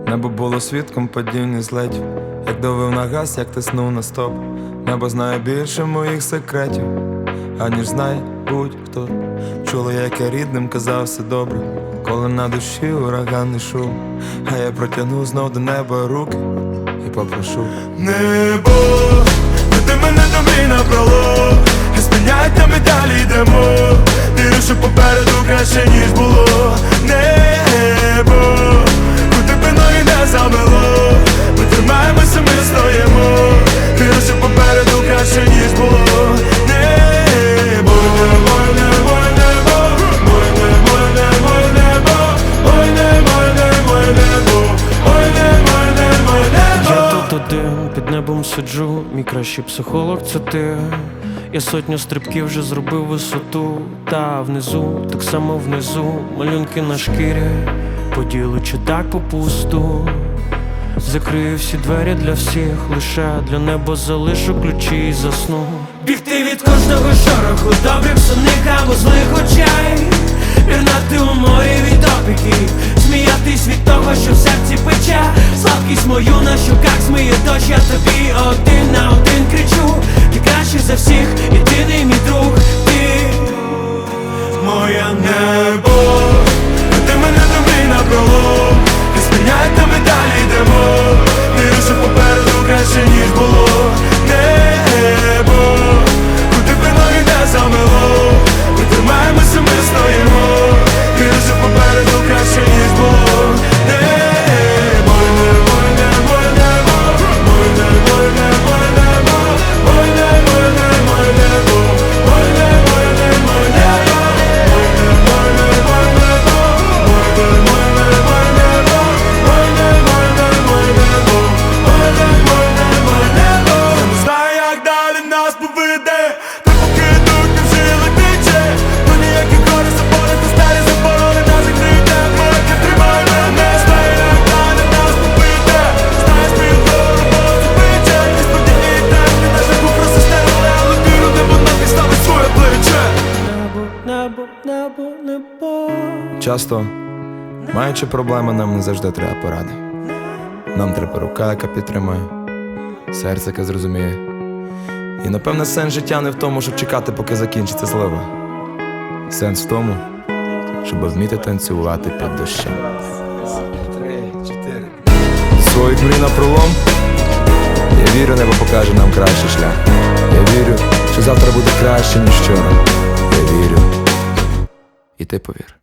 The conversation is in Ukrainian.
Небо було свідком падіння злетів, як давив на газ, як тиснув на стоп. Небо знає більше моїх секретів, аніж знає будь-хто. Чула, як я рідним казав все добре, коли на душі ураганний шум. А я протягну знов до неба руки і попрошу: небо, веди мене до мрій напролом, не спиняйте, ми далі йдемо. Вірю, що попереду краще, ніж було. Небо, куди би ноги не замело, ми тримаємося, ми стоїмо. Вірю, що попереду краще, ніж було. Небо, ой, небо, небо, ой, небо, небо, небо, ой, небо, небо, небо, ой, небо, небо, небо. Я тут один, під небом сиджу, мій кращий психолог це ти. Я сотню стрибків вже зробив висоту, та внизу, так само внизу, малюнки на шкірі, поділу чи так попусту. Закрию всі двері для всіх, лише для неба залишу ключі і засну. Бігти від кожного шороху, добрих сонних або злих очей, пірнати у морі від опіків, сміятись від того, що в серці пече. Слабкість мою на щоках змиє дощ, я тобі один на один кричу: ти кращий за всіх, єдиний мій друг, ти моє небо, веди мене до мрій напролом, не спиняйте, ми далі йдемо. Вірю, що попереду краще, ніж було. Небо, куди би ноги не замело, ми тримаємося, ми стоїмо. Вірю, що попереду краще, ніж було. Небо, небо, небо, небо, ой, небо, небо, небо, ой, небо, небо, небо, ой, небо, небо, небо, ой, небо, небо, небо, ой, небо, небо, небо, ой, небо, небо, небо, ой, небо, небо, небо. Я не знаю, як далі нас поведе, та поки йдуть, не вжили тече. Ну ніяких горі заборити, старі заборони нас закрите. Моки тримай мене, знаю, як далі нас поведе. Знаєш, мій гору, роботу пече. Несподівані темні на шляху просистели, але віру, небо нам підставить своє плече. небо, небо, небо, небо. Часто, маючи проблеми, нам не завжди треба поради. Нам треба рука, яка підтримує, серце, яке зрозуміє. І напевне сенс життя не в тому, щоб чекати, поки закінчиться злива. Сенс в тому, щоб вміти танцювати під дощем. 3, 4. Своїх мрій напролом, я вірю, небо покаже нам кращий шлях. Я вірю, що завтра буде краще, ніж вчора. Я вірю, і ти повір.